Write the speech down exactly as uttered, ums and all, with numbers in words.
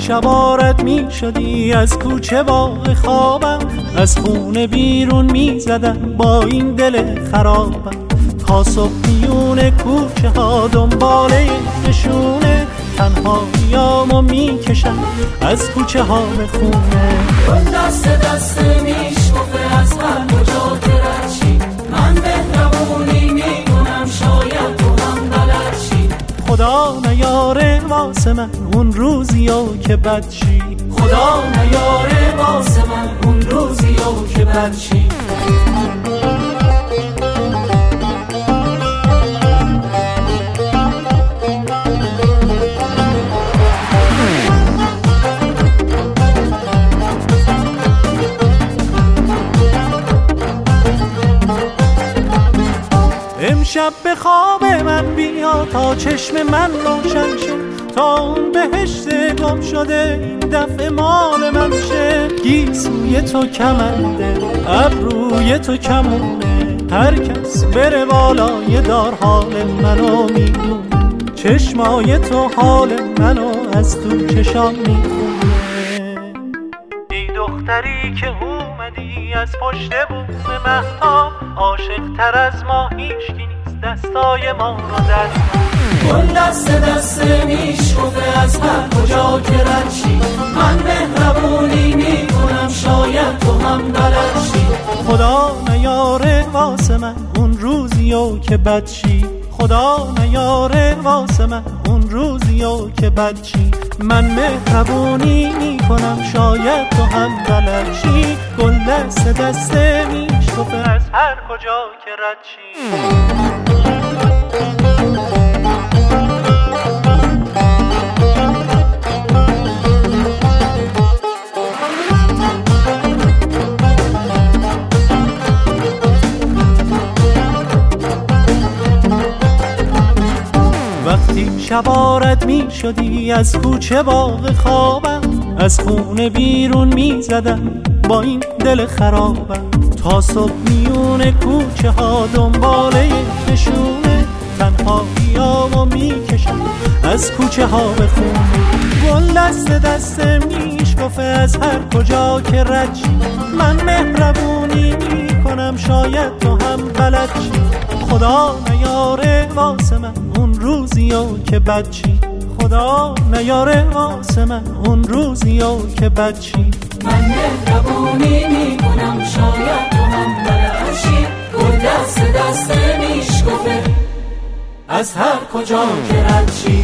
شبارت می شدی از کوچه باغ خوابم، از خونه بیرون می زدم با این دل خرابم. تا صبح میون کوچه ها دنباله نشونه، تنهاییامو می کشم از کوچه ها به خونه. گل دست دست میشکفه از هر کجا که رد شی، من مهربونی میکنم شاید تو هم بلد شی. خدا نیاره واسه من اون روزیو که بد شی، خدا نیاره واسه من اون روزیو که بد شی. امشب به خواب من بیا تا چشم من روشن شه، تا اون بهشت گم شده این دفعه مال من شه. گیسوی تو کمنده ابروی تو کمونه، هر کس بره بالای دار حال منو میدونه. چشمای تو حال منو از تو چشام میخونه. ای دختری که اومدی از پشت بوم مهتاب، عاشق تر از ما هیچکی نیست دستای ما رو دست. گل دست دست میشکفه از هر کجا که رد شی، من مهربونی میکنم شاید تو هم بلد شی. خدا نیاره واسه من اون روزیو که بد شی، خدا نیاره واسه من اون روزیو که بد شی. من مهربونی میکنم شاید تو هم بلد شی. گل دست دست میشکفه از هر کجا که رد شی. وقتی شبارت می شدی از کوچه باغ خوابم، از خونه بیرون می زدم با این دل خرابم. تا صبح میون کوچه ها دنباله نشونه، تنهاییامو می کشم از کوچه ها به خونه. گل دست دست میشکفه از هر کجا که رد شی، من مهربونی می کنم شاید تو هم بلد شی. خدا نیاره واسه من اون روزیو که بد شی، خدا نیاره واسه من اون روزیو که بد شی. من مهربونی میکنم شاید تو هم بلد شی. گل دست دست میشکفه از هر کجا که رد شی.